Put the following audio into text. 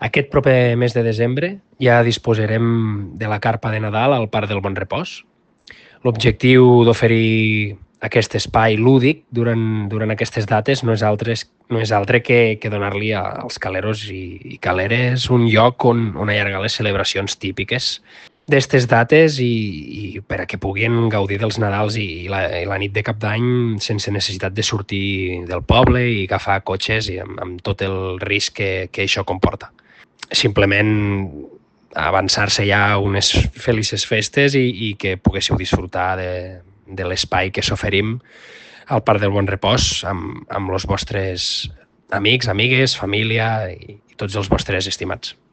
Aquest proper mes de desembre ja disposarem de la carpa de Nadal al Parc del Bon Repòs. L'objectiu d'oferir aquest espai lúdic durant aquestes dates no és altre que donar-li als caleros i caleres un lloc on allargar les celebracions típiques d'aquestes dates i per a que puguin gaudir dels Nadals i la nit de Cap d'Any sense necessitat de sortir del poble i agafar cotxes i amb tot el risc que això comporta. Simplement avançar-se ja a unes felices festes i que poguéssiu disfrutar de l'espai que s'oferim al Parc del Bon Repòs amb els vostres amics, amigues, família i tots els vostres estimats.